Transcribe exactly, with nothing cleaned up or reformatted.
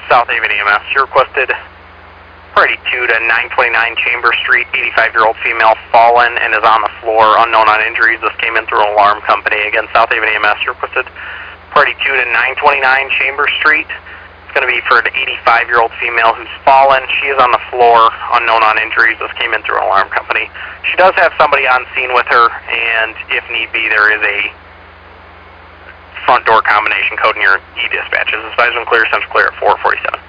South Haven E M S, you requested priority two to nine twenty-nine Chambers Street, eighty-five-year-old female fallen and is on the floor, unknown on injuries. This came in through an alarm company. Again, South Haven E M S, you requested priority two to nine twenty-nine Chambers Street. It's going to be for an eighty-five-year-old female who's fallen. She is on the floor, unknown on injuries. This came in through an alarm company. She does have somebody on scene with her, and if need be, there is a front door combination code in your E-dispatches. This is clear, central clear at four forty-seven.